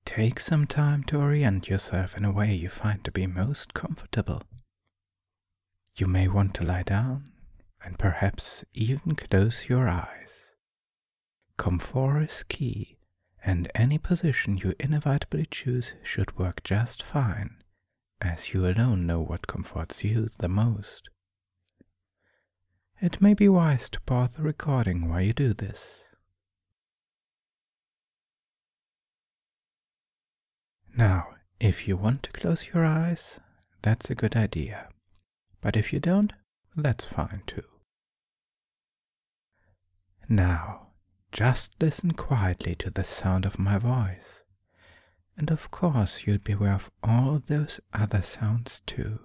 Take some time to orient yourself in a way you find to be most comfortable. You may want to lie down and perhaps even close your eyes. Comfort is key, and any position you inevitably choose should work just fine, as you alone know what comforts you the most. It may be wise to pause the recording while you do this. Now, if you want to close your eyes, that's a good idea. But if you don't, that's fine too. Now, just listen quietly to the sound of my voice. And of course, you'll be aware of all those other sounds too.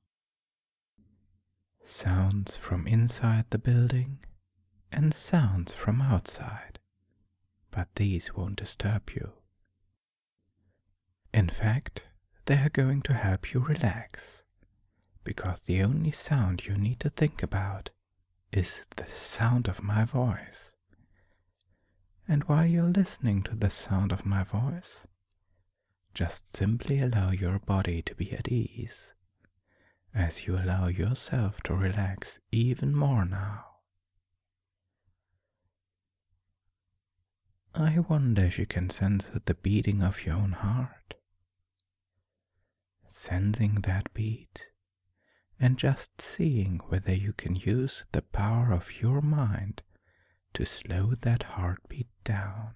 Sounds from inside the building and sounds from outside. But these won't disturb you. In fact, they are going to help you relax, because the only sound you need to think about is the sound of my voice. And while you're listening to the sound of my voice, just simply allow your body to be at ease, as you allow yourself to relax even more now. I wonder if you can sense the beating of your own heart. Sensing that beat, and just seeing whether you can use the power of your mind to slow that heartbeat down.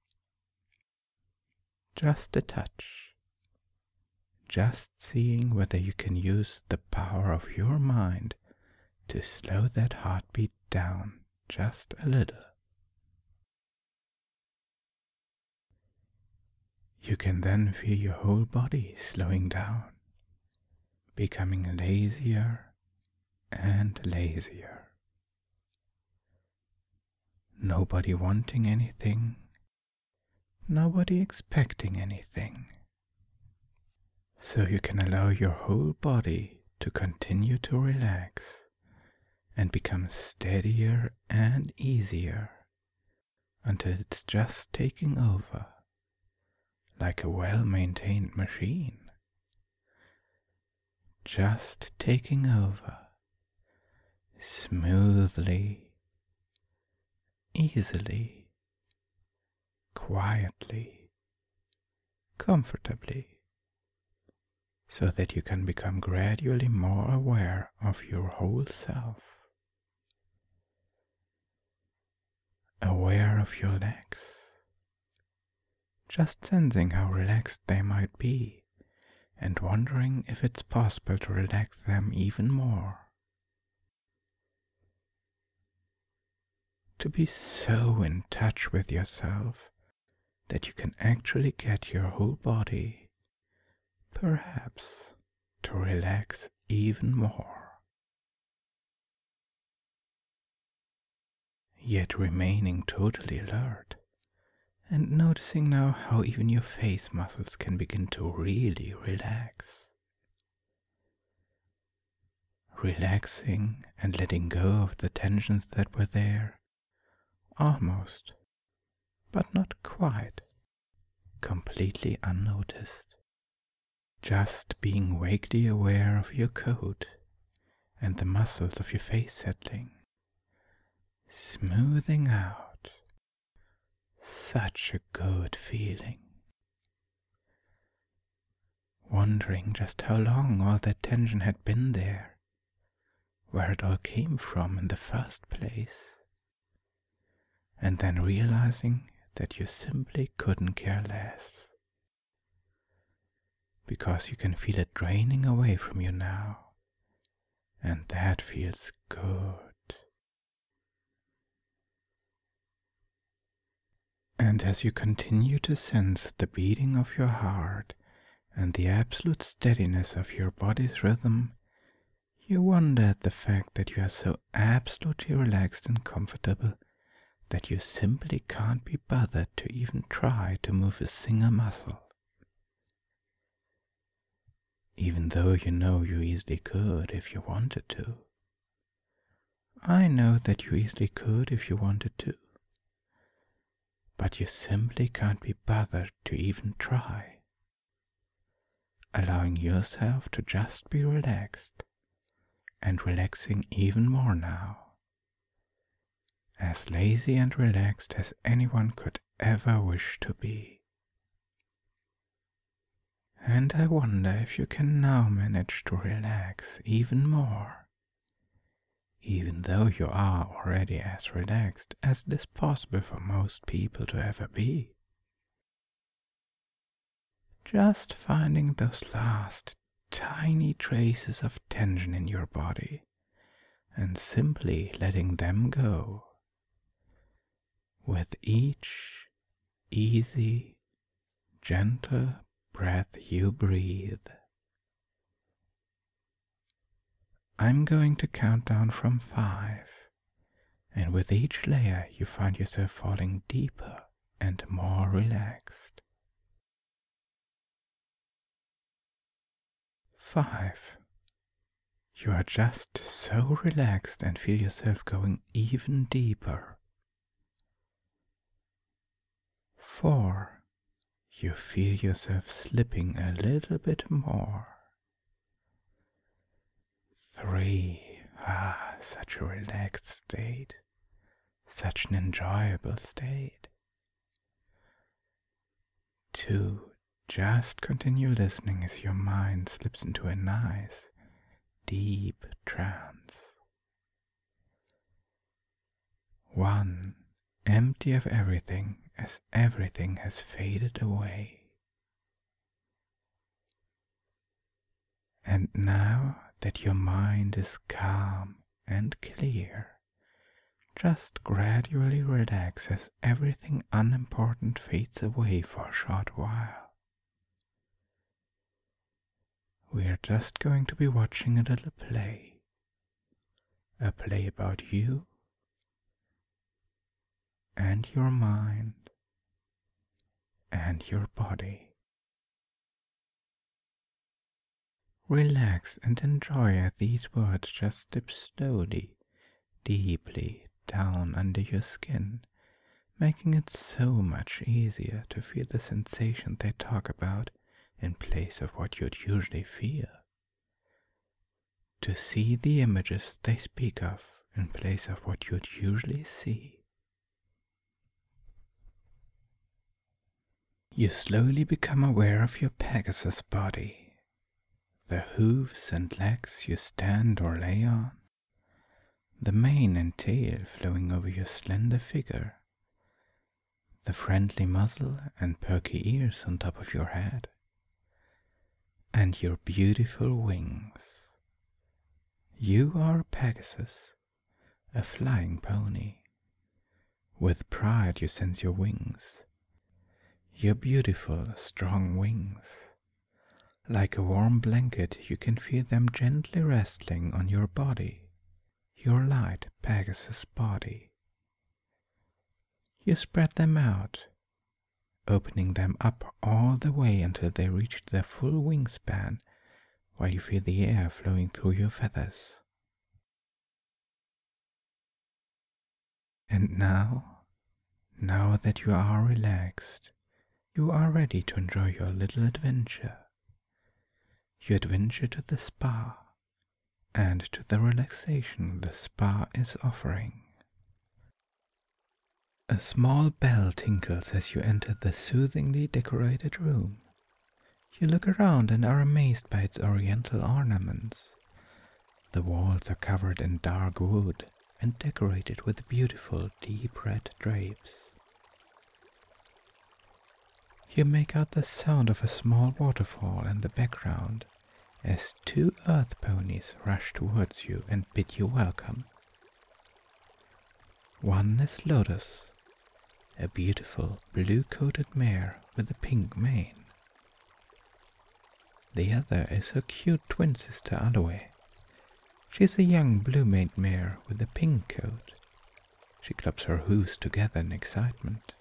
Just a touch. Just seeing whether you can use the power of your mind to slow that heartbeat down just a little. You can then feel your whole body slowing down, becoming lazier and lazier. Nobody wanting anything, nobody expecting anything. So you can allow your whole body to continue to relax and become steadier and easier until it's just taking over, like a well-maintained machine. Just taking over, smoothly, easily, quietly, comfortably, so that you can become gradually more aware of your whole self. Aware of your legs, just sensing how relaxed they might be, and wondering if it's possible to relax them even more. To be so in touch with yourself that you can actually get your whole body, perhaps, to relax even more. Yet remaining totally alert, and noticing now how even your face muscles can begin to really relax. Relaxing and letting go of the tensions that were there, almost, but not quite, completely unnoticed. Just being vaguely aware of your coat and the muscles of your face settling, smoothing out. Such a good feeling. Wondering just how long all that tension had been there, where it all came from in the first place, and then realizing that you simply couldn't care less, because you can feel it draining away from you now, and that feels good. And as you continue to sense the beating of your heart and the absolute steadiness of your body's rhythm, you wonder at the fact that you are so absolutely relaxed and comfortable that you simply can't be bothered to even try to move a single muscle. Even though you know you easily could if you wanted to. I know that you easily could if you wanted to. but you simply can't be bothered to even try. Allowing yourself to just be relaxed, and relaxing even more now. As lazy and relaxed as anyone could ever wish to be. And I wonder if you can now manage to relax even more, even though you are already as relaxed as it is possible for most people to ever be. Just finding those last tiny traces of tension in your body and simply letting them go. With each easy, gentle breath you breathe. I'm going to count down from 5, and with each layer you find yourself falling deeper and more relaxed. 5. You are just so relaxed and feel yourself going even deeper. 4. You feel yourself slipping a little bit more. 3. Such a relaxed state. Such an enjoyable state. 2. Just continue listening as your mind slips into a nice, deep trance. 1. Empty of everything as everything has faded away. And now that your mind is calm and clear, just gradually relax as everything unimportant fades away for a short while. We are just going to be watching a little play. A play about you and your mind and your body. Relax and enjoy as these words just slip slowly, deeply down under your skin, making it so much easier to feel the sensation they talk about in place of what you'd usually feel. To see the images they speak of in place of what you'd usually see. You slowly become aware of your Pegasus body, the hooves and legs you stand or lay on, the mane and tail flowing over your slender figure, the friendly muzzle and perky ears on top of your head, and your beautiful wings. You are a Pegasus, a flying pony. With pride you sense your wings, your beautiful, strong wings. Like a warm blanket, you can feel them gently resting on your body, your light Pegasus body. You spread them out, opening them up all the way until they reach their full wingspan, while you feel the air flowing through your feathers. And now that you are relaxed, you are ready to enjoy your little adventure. Your adventure to the spa, and to the relaxation the spa is offering. A small bell tinkles as you enter the soothingly decorated room. You look around and are amazed by its oriental ornaments. The walls are covered in dark wood and decorated with beautiful deep red drapes. You make out the sound of a small waterfall in the background as 2 earth ponies rush towards you and bid you welcome. One is Lotus, a beautiful blue-coated mare with a pink mane. The other is her cute twin sister Aloe. She's a young blue-maned mare with a pink coat. She claps her hooves together in excitement.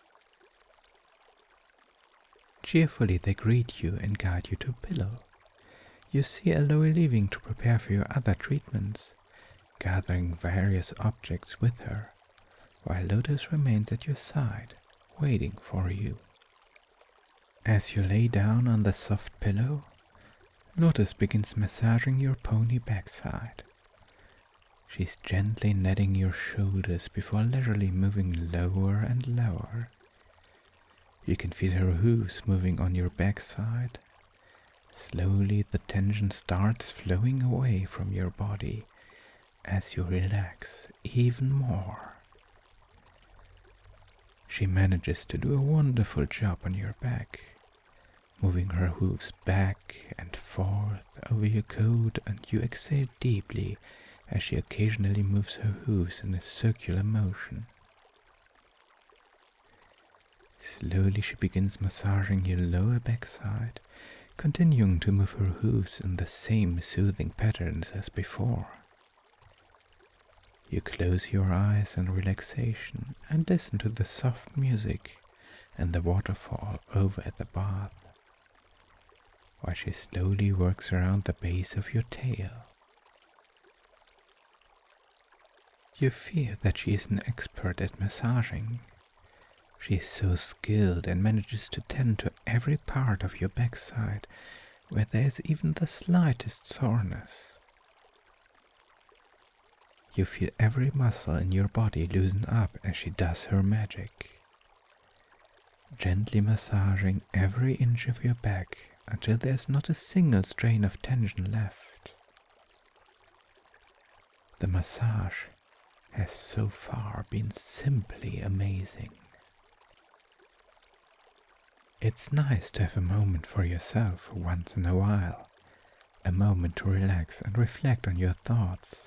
Cheerfully they greet you and guide you to a pillow. You see Aloe leaving to prepare for your other treatments, gathering various objects with her, while Lotus remains at your side, waiting for you. As you lay down on the soft pillow, Lotus begins massaging your pony backside. She's gently kneading your shoulders before leisurely moving lower and lower. You can feel her hooves moving on your backside. Slowly the tension starts flowing away from your body as you relax even more. She manages to do a wonderful job on your back, moving her hooves back and forth over your coat, and you exhale deeply as she occasionally moves her hooves in a circular motion. Slowly she begins massaging your lower backside, continuing to move her hooves in the same soothing patterns as before. You close your eyes in relaxation and listen to the soft music and the waterfall over at the bath, while she slowly works around the base of your tail. You feel that she is an expert at massaging. She is so skilled and manages to tend to every part of your backside where there is even the slightest soreness. You feel every muscle in your body loosen up as she does her magic, gently massaging every inch of your back until there's not a single strain of tension left. The massage has so far been simply amazing. It's nice to have a moment for yourself once in a while, a moment to relax and reflect on your thoughts.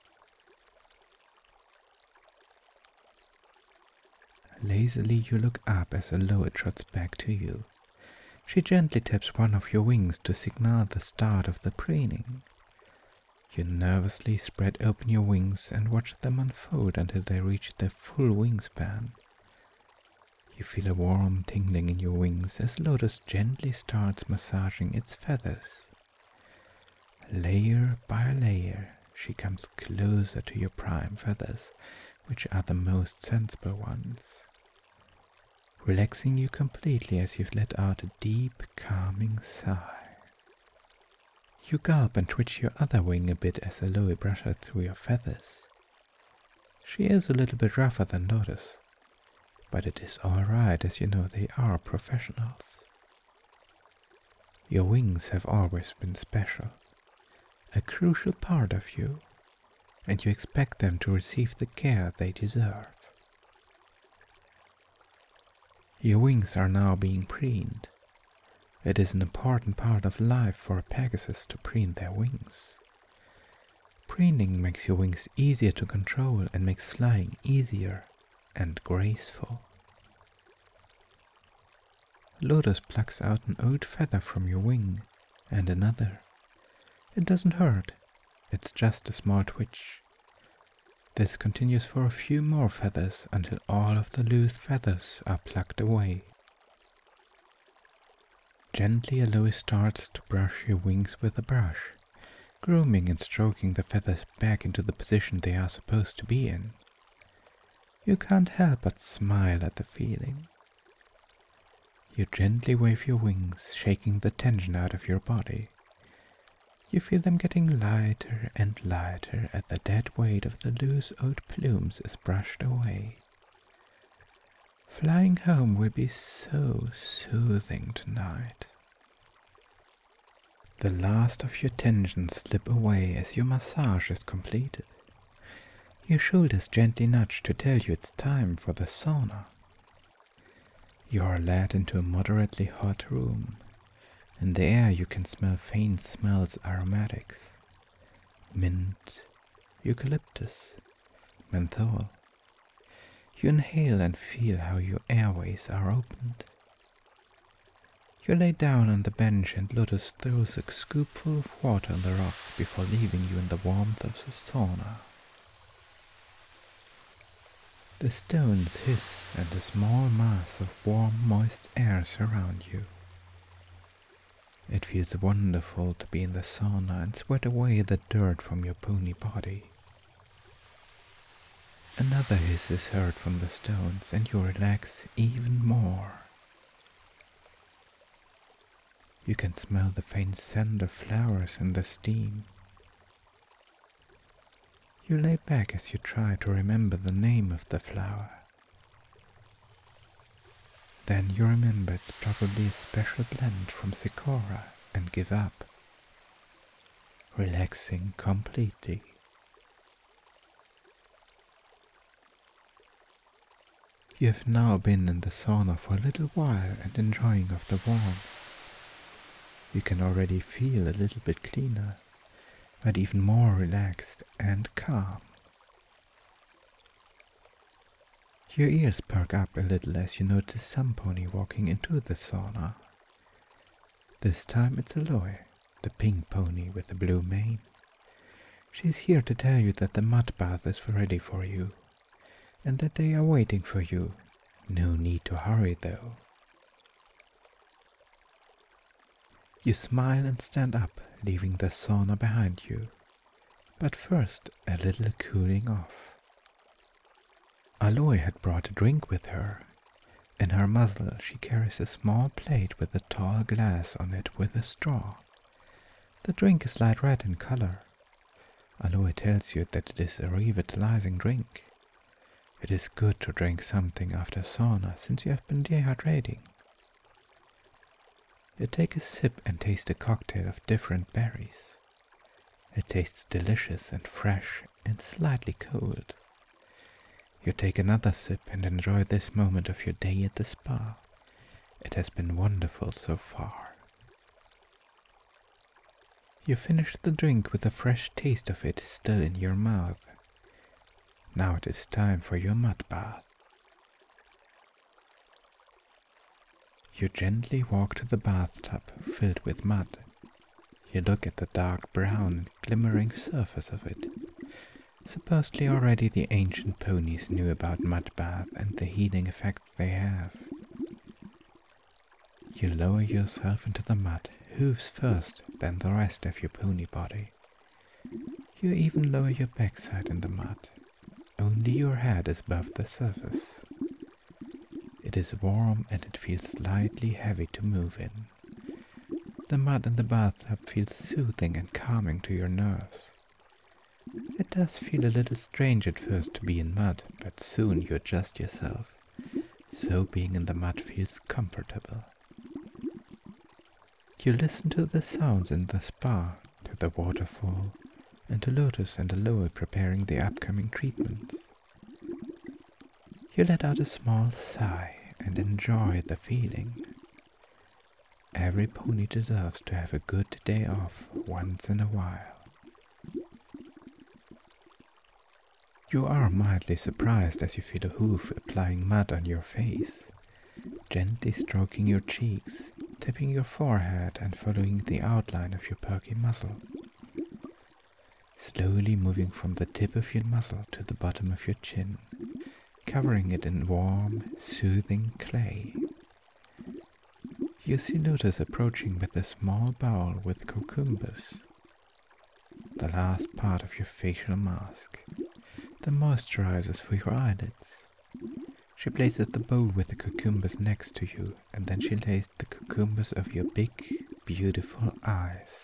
Lazily you look up as Aloe trots back to you. She gently taps one of your wings to signal the start of the preening. You nervously spread open your wings and watch them unfold until they reach their full wingspan. You feel a warm tingling in your wings as Lotus gently starts massaging its feathers. Layer by layer, she comes closer to your prime feathers, which are the most sensible ones, relaxing you completely as you've let out a deep, calming sigh. You gulp and twitch your other wing a bit as Aloe brushes through your feathers. She is a little bit rougher than Lotus, but it is all right, as you know they are professionals. Your wings have always been special, a crucial part of you, and you expect them to receive the care they deserve. Your wings are now being preened. It is an important part of life for a Pegasus to preen their wings. Preening makes your wings easier to control and makes flying easier and graceful. Lotus plucks out an old feather from your wing and another. It doesn't hurt, it's just a small twitch. This continues for a few more feathers until all of the loose feathers are plucked away. Gently Aloe starts to brush your wings with a brush, grooming and stroking the feathers back into the position they are supposed to be in. You can't help but smile at the feeling. You gently wave your wings, shaking the tension out of your body. You feel them getting lighter and lighter as the dead weight of the loose old plumes is brushed away. Flying home will be so soothing tonight. The last of your tensions slip away as your massage is completed. Your shoulders gently nudge to tell you it's time for the sauna. You are led into a moderately hot room. In the air you can smell faint smells aromatics. Mint, eucalyptus, menthol. You inhale and feel how your airways are opened. You lay down on the bench and Lotus throws a scoopful of water on the rocks before leaving you in the warmth of the sauna. The stones hiss and a small mass of warm, moist air surround you. It feels wonderful to be in the sauna and sweat away the dirt from your pony body. Another hiss is heard from the stones, and you relax even more. You can smell the faint scent of flowers in the steam. You lay back as you try to remember the name of the flower. Then you remember it's probably a special blend from Sikora and give up, relaxing completely. You have now been in the sauna for a little while and enjoying of the warmth. You can already feel a little bit cleaner, but even more relaxed and calm. Your ears perk up a little as you notice some pony walking into the sauna. This time it's Aloy, the pink pony with the blue mane. She's here to tell you that the mud bath is ready for you, and that they are waiting for you. No need to hurry though. You smile and stand up, leaving the sauna behind you. But first, a little cooling off. Aloy had brought a drink with her. In her muzzle she carries a small plate with a tall glass on it with a straw. The drink is light red in color. Aloy tells you that it is a revitalizing drink. It is good to drink something after sauna since you have been dehydrating. You take a sip and taste a cocktail of different berries. It tastes delicious and fresh and slightly cold. You take another sip and enjoy this moment of your day at the spa. It has been wonderful so far. You finish the drink with a fresh taste of it still in your mouth. Now it is time for your mud bath. You gently walk to the bathtub filled with mud. You look at the dark brown and glimmering surface of it. Supposedly already the ancient ponies knew about mud bath and the healing effects they have. You lower yourself into the mud, hooves first, then the rest of your pony body. You even lower your backside in the mud. Only your head is above the surface. It is warm and it feels slightly heavy to move in. The mud in the bathtub feels soothing and calming to your nerves. It does feel a little strange at first to be in mud, but soon you adjust yourself, so being in the mud feels comfortable. You listen to the sounds in the spa, to the waterfall, and to Lotus and Aloy preparing the upcoming treatments. You let out a small sigh and enjoy the feeling. Every pony deserves to have a good day off once in a while. You are mildly surprised as you feel a hoof applying mud on your face, gently stroking your cheeks, tipping your forehead and following the outline of your perky muzzle. Slowly moving from the tip of your muzzle to the bottom of your chin, covering it in warm, soothing clay. You see Lotus approaching with a small bowl with cucumbers, the last part of your facial mask, the moisturizers for your eyelids. She places the bowl with the cucumbers next to you, and then she lays the cucumbers over your big, beautiful eyes.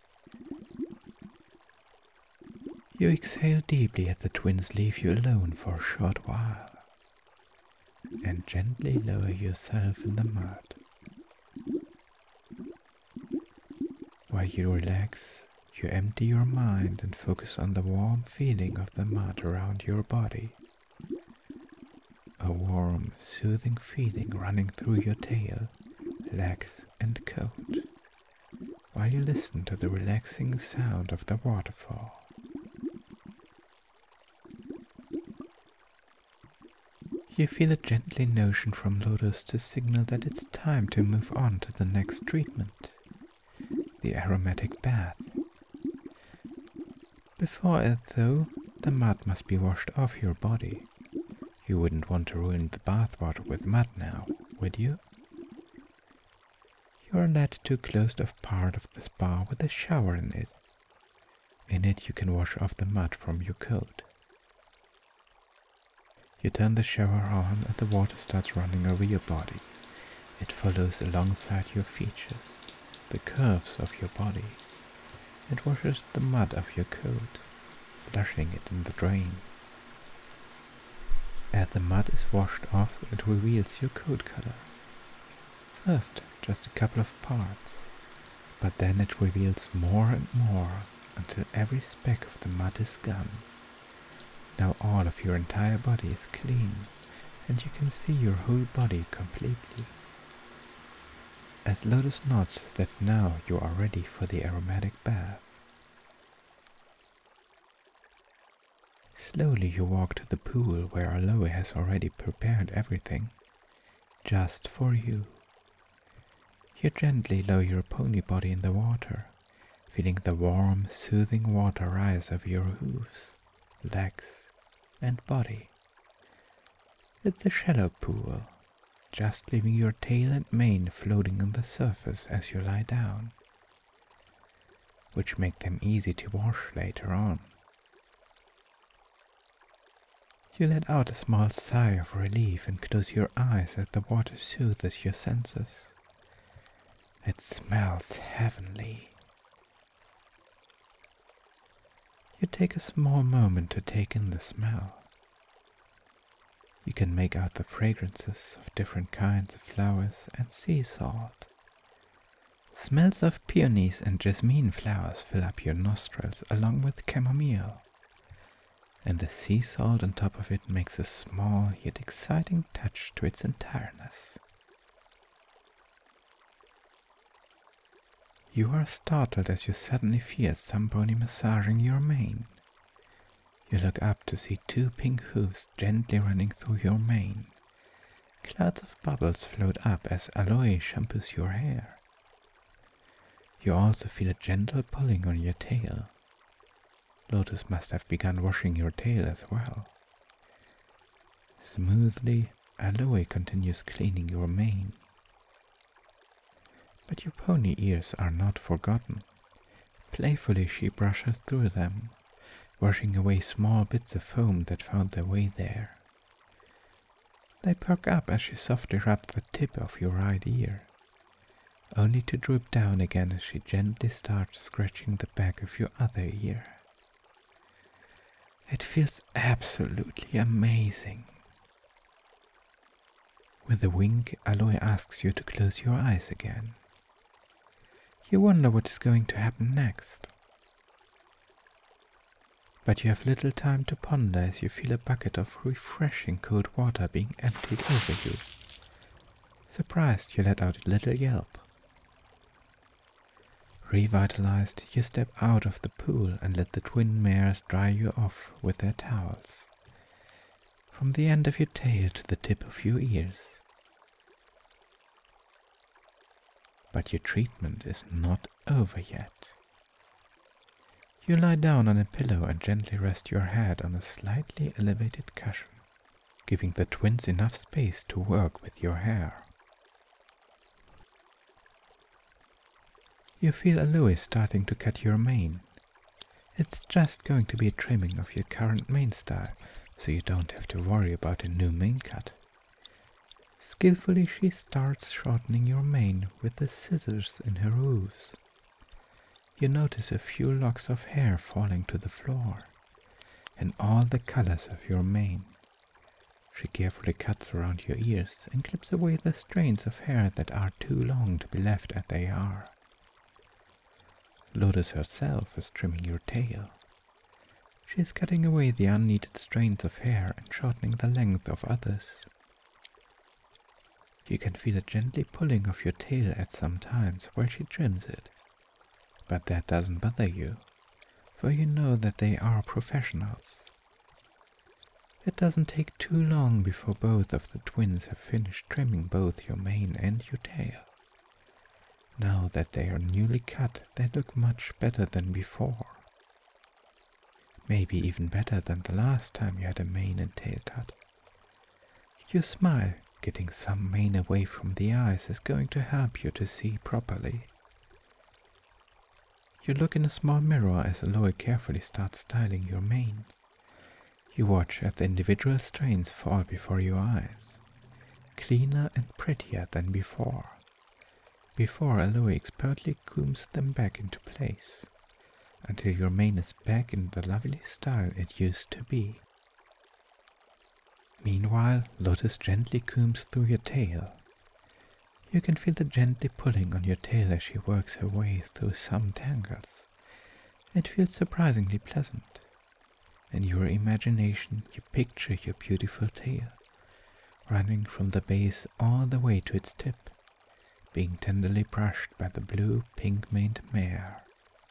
You exhale deeply as the twins leave you alone for a short while, and gently lower yourself in the mud. While you relax, you empty your mind and focus on the warm feeling of the mud around your body. A warm, soothing feeling running through your tail, legs and coat, while you listen to the relaxing sound of the waterfall. You feel a gently notion from Lotus to signal that it's time to move on to the next treatment, the aromatic bath. Before it, though, the mud must be washed off your body. You wouldn't want to ruin the bathwater with mud now, would you? You are led to a closed-off part of the spa with a shower in it. In it you can wash off the mud from your coat. You turn the shower on and the water starts running over your body. It follows alongside your features, the curves of your body. It washes the mud off your coat, flushing it in the drain. As the mud is washed off, it reveals your coat color. First, just a couple of parts, but then it reveals more and more until every speck of the mud is gone. Now all of your entire body is clean, and you can see your whole body completely. As Lotus nods that now you are ready for the aromatic bath. Slowly you walk to the pool where Aloe has already prepared everything, just for you. You gently lower your pony body in the water, feeling the warm, soothing water rise over your hooves, legs, and body. It's a shallow pool, just leaving your tail and mane floating on the surface as you lie down, which make them easy to wash later on. You let out a small sigh of relief and close your eyes as the water soothes your senses. It smells heavenly. You take a small moment to take in the smell. You can make out the fragrances of different kinds of flowers and sea salt. Smells of peonies and jasmine flowers fill up your nostrils along with chamomile, and the sea salt on top of it makes a small yet exciting touch to its entireness. You are startled as you suddenly feel somebody massaging your mane. You look up to see two pink hooves gently running through your mane. Clouds of bubbles float up as Aloe shampoos your hair. You also feel a gentle pulling on your tail. Lotus must have begun washing your tail as well. Smoothly, Aloe continues cleaning your mane. But your pony ears are not forgotten. Playfully she brushes through them, washing away small bits of foam that found their way there. They perk up as she softly rubs the tip of your right ear, only to droop down again as she gently starts scratching the back of your other ear. It feels absolutely amazing. With a wink, Aloe asks you to close your eyes again. You wonder what is going to happen next. But you have little time to ponder as you feel a bucket of refreshing cold water being emptied over you. Surprised, you let out a little yelp. Revitalized, you step out of the pool and let the twin mares dry you off with their towels, from the end of your tail to the tip of your ears. But your treatment is not over yet. You lie down on a pillow and gently rest your head on a slightly elevated cushion, giving the twins enough space to work with your hair. You feel Aloe starting to cut your mane. It's just going to be a trimming of your current mane style, so you don't have to worry about a new mane cut. Skillfully she starts shortening your mane with the scissors in her hooves. You notice a few locks of hair falling to the floor, and all the colors of your mane. She carefully cuts around your ears and clips away the strands of hair that are too long to be left as they are. Lotus herself is trimming your tail. She is cutting away the unneeded strands of hair and shortening the length of others. You can feel a gently pulling of your tail at some times while she trims it. But that doesn't bother you, for you know that they are professionals. It doesn't take too long before both of the twins have finished trimming both your mane and your tail. Now that they are newly cut, they look much better than before. Maybe even better than the last time you had a mane and tail cut. You smile. Getting some mane away from the eyes is going to help you to see properly. You look in a small mirror as Aloe carefully starts styling your mane. You watch as the individual strands fall before your eyes, cleaner and prettier than before Aloe expertly combs them back into place, until your mane is back in the lovely style it used to be. Meanwhile, Lotus gently combs through your tail. You can feel the gently pulling on your tail as she works her way through some tangles. It feels surprisingly pleasant. In your imagination, you picture your beautiful tail, running from the base all the way to its tip, being tenderly brushed by the blue pink-maned mare.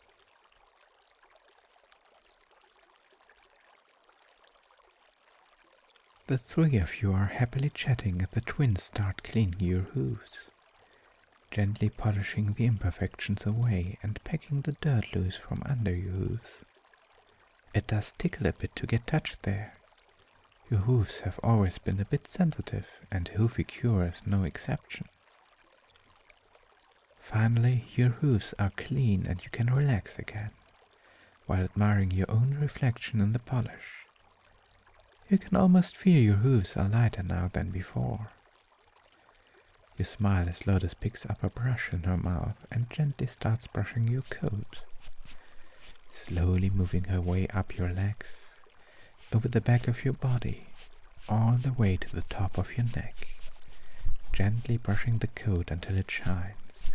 The three of you are happily chatting as the twins start cleaning your hooves, gently polishing the imperfections away and pecking the dirt loose from under your hooves. It does tickle a bit to get touched there. Your hooves have always been a bit sensitive, and Hoofy-Cure is no exception. Finally, your hooves are clean and you can relax again, while admiring your own reflection in the polish. You can almost feel your hooves are lighter now than before. You smile as Lotus picks up a brush in her mouth and gently starts brushing your coat, slowly moving her way up your legs, over the back of your body, all the way to the top of your neck, gently brushing the coat until it shines.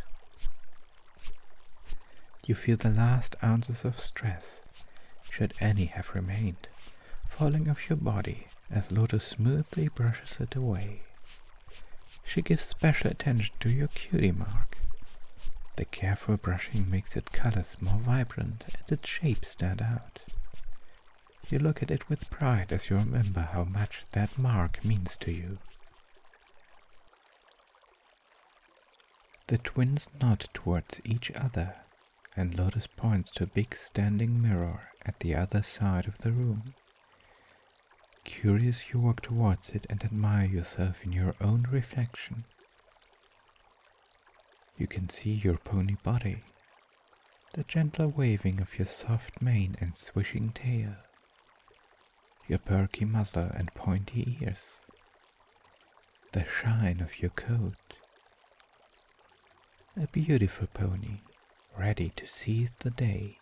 You feel the last ounces of stress, should any have remained, falling off your body as Lotus smoothly brushes it away. She gives special attention to your cutie mark. The careful brushing makes its colors more vibrant and its shape stand out. You look at it with pride as you remember how much that mark means to you. The twins nod towards each other, and Lotus points to a big standing mirror at the other side of the room. Curious, you walk towards it and admire yourself in your own reflection. You can see your pony body, the gentle waving of your soft mane and swishing tail, your perky muzzle and pointy ears, the shine of your coat. A beautiful pony, ready to seize the day.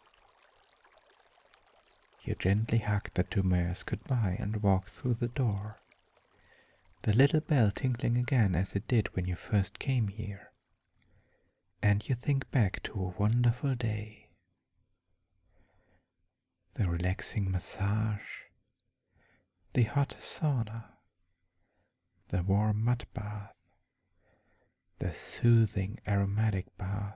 You gently hug the two mares goodbye and walk through the door, the little bell tinkling again as it did when you first came here. And you think back to a wonderful day. The relaxing massage, the hot sauna, the warm mud bath, the soothing aromatic bath,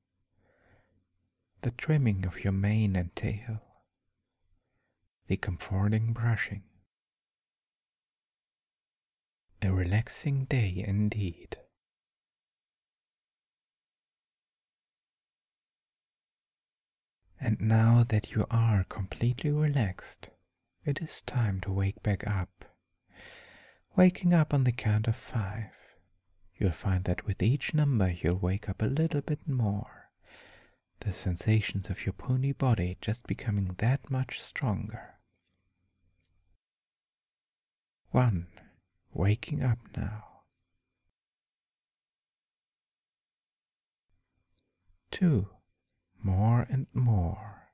the trimming of your mane and tail, the comforting brushing. A relaxing day indeed. And now that you are completely relaxed, it is time to wake back up. Waking up on the count of 5. You'll find that with each number you'll wake up a little bit more, the sensations of your pony body just becoming that much stronger. 1. Waking up now. 2. More and more.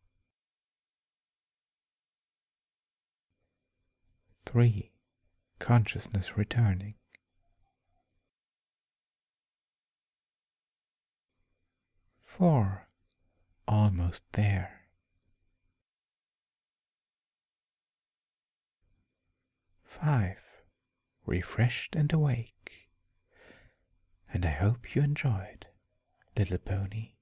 3. Consciousness returning. 4. Almost there. 5. Refreshed and awake. And I hope you enjoyed, little pony.